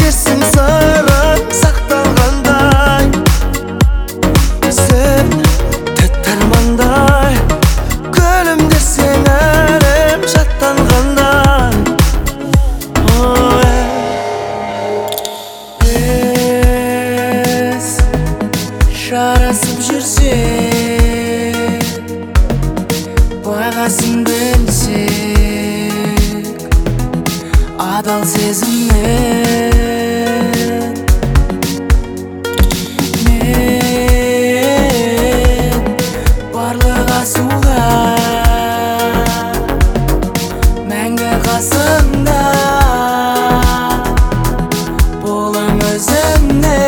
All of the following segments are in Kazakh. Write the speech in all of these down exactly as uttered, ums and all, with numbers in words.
күлімдесің сырың сақталғандай, сен тәтті армандай, күлімдесең әлем шаттанғандай. Біз жарасып жүрсек, бағасын білсек, адал сезіммен мен барлық асуға мәңгі қасымда болам өзімнен.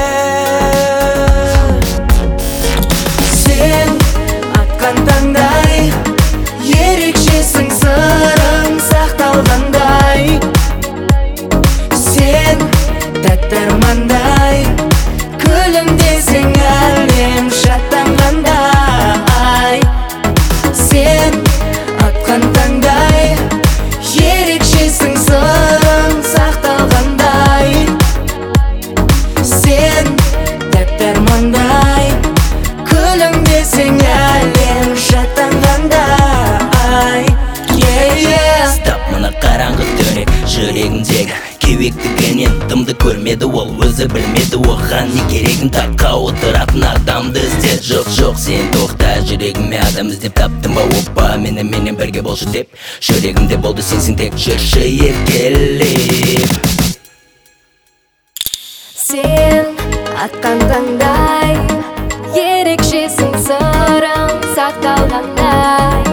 Сен атқан таңдай, ерекшесің сырың сақталғандай, сен тәтті армандай, күлімдесең әлем шаттанғандай. Сен атқан таңдай, ерекшесің сырың сақталғандай, сен тәтті армандай, күлімдесең әлем шаттанғандай. Стап, мына қараңғы түнек жүрегімдегі кеуектігінен дымды көрмеді ол, өзі білмеді оған не керегін. Таққа отыратын адамды іздеп, жоқ жоқ сен тоқта, жүрегіме адам іздеп таптым ба оппа. Мені менен бірге болшы деп жүрегімде болды сенсің тек, жүрші еркелеп. Сен атқан таңдай, ерекшесің сырың сақталғандай,